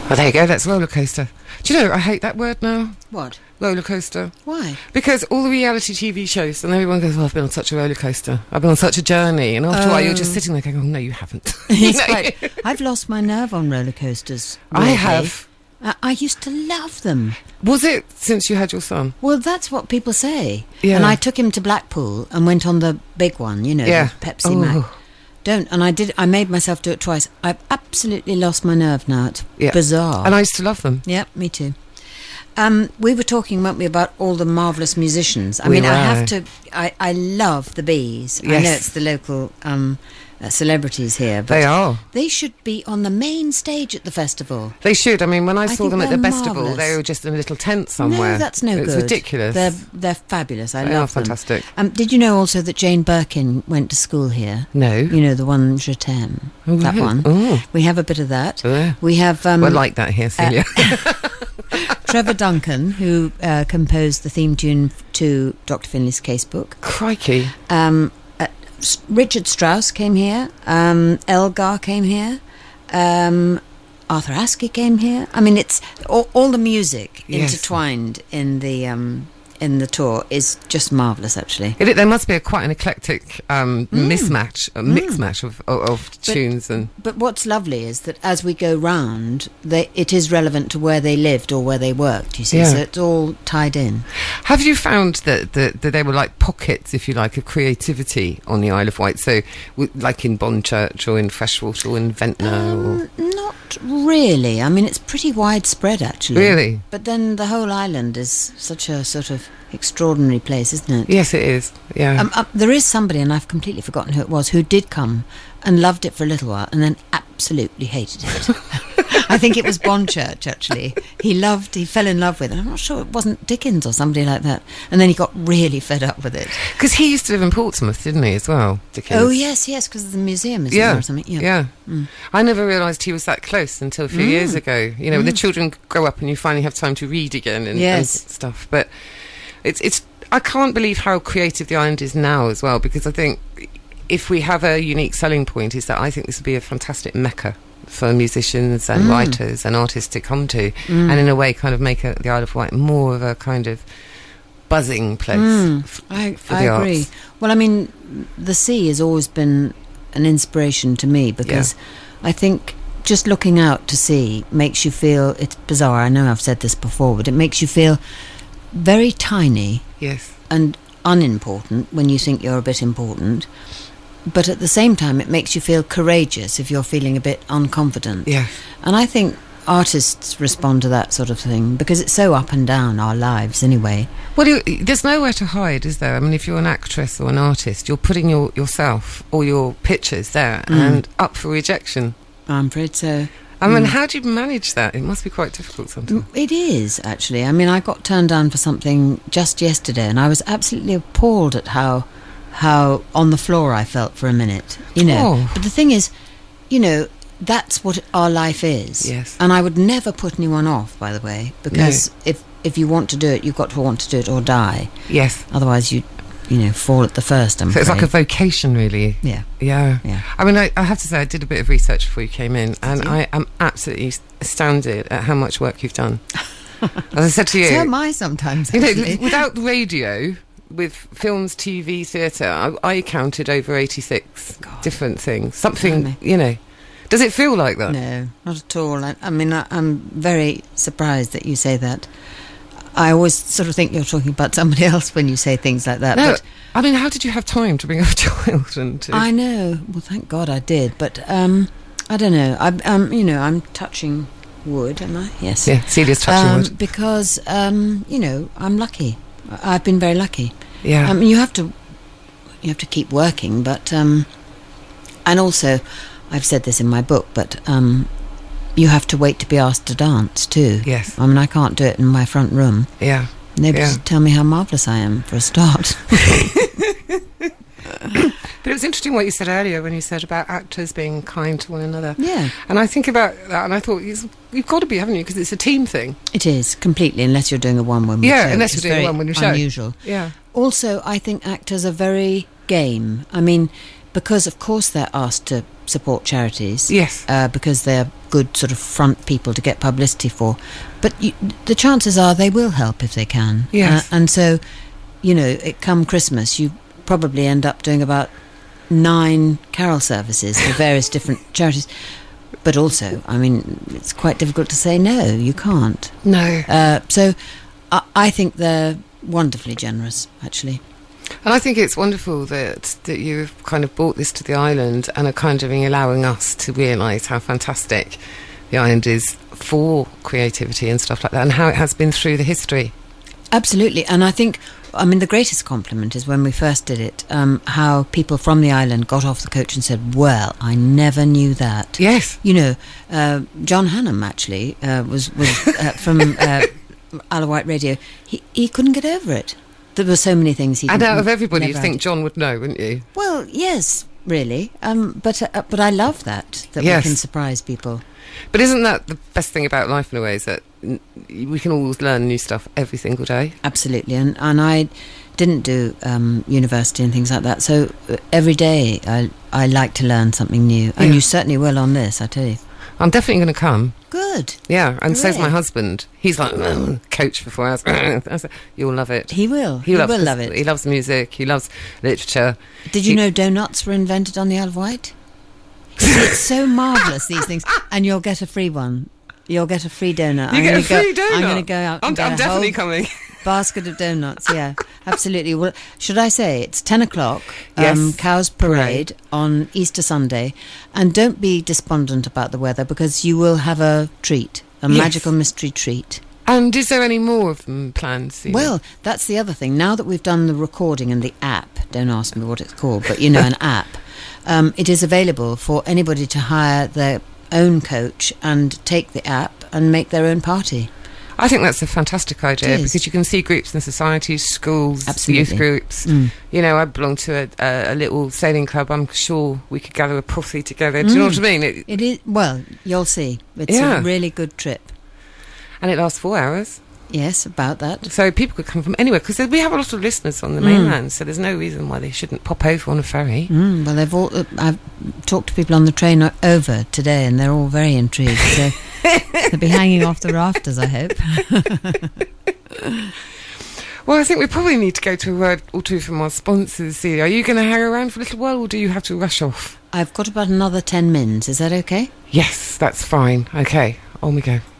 Oh, there you go. That's roller coaster. Do you know, I hate that word now. What? Roller coaster. Why? Because all the reality TV shows, and everyone goes, "Oh, I've been on such a roller coaster. I've been on such a journey." And after a while, you're just sitting there going, "Oh, no, you haven't." It's quite, I've lost my nerve on roller coasters. I weirdly. have. I used to love them. Was it since you had your son? Well, that's what people say. Yeah. And I took him to Blackpool and went on the big one, you know, Yeah. the Pepsi Max. Oh. And I made myself do it twice. I've absolutely lost my nerve now. It's bizarre. And I used to love them. Yeah, me too. We were talking, weren't we, about all the marvellous musicians. I We mean, I were. have to... I love the Bees. I Yes. know it's the local celebrities here, but They are. they should be on the main stage at the festival. They should. I mean, when I saw think them at the they're festival, marvellous. they were just in a little tent somewhere. No, that's no It's good. ridiculous. They're fabulous. I They love are them. fantastic. Did you know also that Jane Birkin went to school here? No. You know, the one Je t'aime, Oh, that really? one. Oh. We have a bit of that. Yeah. We have We're like that here, Celia. Trevor Duncan, who composed the theme tune to Dr. Finlay's Casebook. Crikey. Richard Strauss came here. Elgar came here. Arthur Askey came here. I mean, it's all the music Yes. intertwined in the tour is just marvellous, actually. There must be quite an eclectic mix-match of tunes. But what's lovely is that as we go round, it is relevant to where they lived or where they worked, you see, Yeah. so it's all tied in. Have you found that there were like pockets, if you like, of creativity on the Isle of Wight? So, like in Bonchurch or in Freshwater or in Ventnor? Not really. I mean, it's pretty widespread, actually. Really? But then the whole island is such a sort of extraordinary place, isn't it? Yes, it is. Yeah. There is somebody, and I've completely forgotten who it was, who did come and loved it for a little while and then absolutely hated it. I think it was Bonchurch, actually. He fell in love with it. I'm not sure it wasn't Dickens or somebody like that. And then he got really fed up with it. Because he used to live in Portsmouth, didn't he, as well, Dickens? Oh, yes, because the museum is there or something. Yeah. I never realised he was that close until a few years ago. You know, when the children grow up and you finally have time to read again and stuff. But it's I can't believe how creative the island is now as well, because I think if we have a unique selling point is that I think this would be a fantastic mecca for musicians and writers and artists to come to, and in a way kind of make the Isle of Wight more of a kind of buzzing place I for the agree. arts. Well, I mean, the sea has always been an inspiration to me because I think just looking out to sea makes you feel, it's bizarre, I know I've said this before, but it makes you feel very tiny Yes. and unimportant when you think you're a bit important, but at the same time it makes you feel courageous if you're feeling a bit unconfident. Yeah. And I think artists respond to that sort of thing because it's so up and down, our lives anyway. Well, there's nowhere to hide, is there? I mean, if you're an actress or an artist, you're putting yourself or your pictures there and up for rejection. I'm afraid so. I mean, how do you manage that? It must be quite difficult sometimes. It is, actually. I mean, I got turned down for something just yesterday and I was absolutely appalled at how on the floor I felt for a minute, you know. Oh. But the thing is, you know, that's what our life is. Yes. And I would never put anyone off, by the way, because if you want to do it, you've got to want to do it or die. Yes. Otherwise, you fall at the first, I'm So it's like a afraid. vocation, really. Yeah. Yeah. Yeah. I mean, I have to say, I did a bit of research before you came in, and you? I am absolutely astounded at how much work you've done. As I said to you, So am I sometimes, you know, actually. without radio, with films, TV, theatre, I counted over 86 different things. Something, Blimey. you know. Does it feel like that? No, not at all. I mean, I'm very surprised that you say that. I always sort of think you're talking about somebody else when you say things like that. No, But I mean, how did you have time to bring up a child? I know. Well, thank God I did. But I don't know. I'm touching wood, am I? Yes. Yeah, Celia's touching wood. Because you know, I'm lucky. I've been very lucky. Yeah. You have to keep working, but and also, I've said this in my book, but you have to wait to be asked to dance too. Yes. I mean, I can't do it in my front room. Yeah. Nobody Yeah. tell me how marvellous I am for a start. But it was interesting what you said earlier when you said about actors being kind to one another. Yeah. And I think about that, and I thought, you've got to be, haven't you? Because it's a team thing. It is, completely, unless you're doing a one-woman show. Yeah, unless which you're is doing a very one-woman show. Unusual. Yeah. Also, I think actors are very game. I mean, because of course they're asked to support charities. Yes. Because they're good sort of front people to get publicity for. But the chances are they will help if they can. Yes. And so, come Christmas, you probably end up doing about 9 carol services for various different charities. But also, I mean, it's quite difficult to say no. You can't. No. So I think they're wonderfully generous, actually. And I think it's wonderful that you've kind of brought this to the island and are kind of allowing us to realise how fantastic the island is for creativity and stuff like that, and how it has been through the history. Absolutely. And I think, the greatest compliment is when we first did it, how people from the island got off the coach and said, well, I never knew that. Yes. John Hannam, actually, was from Isle of Wight Radio. He couldn't get over it. There were so many things he and didn't. out of everybody, you'd think John would know, wouldn't you? Well, yes, really. But I love that yes. we can surprise people. But isn't that the best thing about life in a way, is that we can always learn new stuff every single day? Absolutely. And I didn't do university and things like that, so every day I like to learn something new. And you certainly will on this, I tell you. I'm definitely going to come. Good. Yeah, and Hooray. so's my husband. He's like, coach for 4 hours. I said, you'll love it. He will. He will love it. He loves music. He loves literature. Did you know donuts were invented on the Isle of Wight? It's so marvellous, these things. And you'll get a free one. You'll get a free donut. You get a free donut? I'm going to go out and I'm definitely coming. Basket of donuts, yeah, absolutely. Well, should I say it's 10 o'clock, yes. Cowes Parade on Easter Sunday, and don't be despondent about the weather, because you will have a treat, a magical mystery treat. And is there any more of them planned? Well, that's the other thing. Now that we've done the recording and the app, don't ask me what it's called, but an app, it is available for anybody to hire their own coach and take the app and make their own party. I think that's a fantastic idea, because you can see groups in societies, schools, absolutely. Youth groups. I belong to a little sailing club. I'm sure we could gather a posse together. Do you know what I mean? It is. Well, you'll see. It's a really good trip. And it lasts 4 hours. Yes, about that. So people could come from anywhere, because we have a lot of listeners on the mainland, so there's no reason why they shouldn't pop over on a ferry. Well, I've talked to people on the train over today, and they're all very intrigued, so they'll be hanging off the rafters, I hope. Well, I think we probably need to go to a word or two from our sponsors, Celia. Are you going to hang around for a little while, or do you have to rush off? I've got about another 10 mins. Is that okay? Yes, that's fine. Okay, on we go.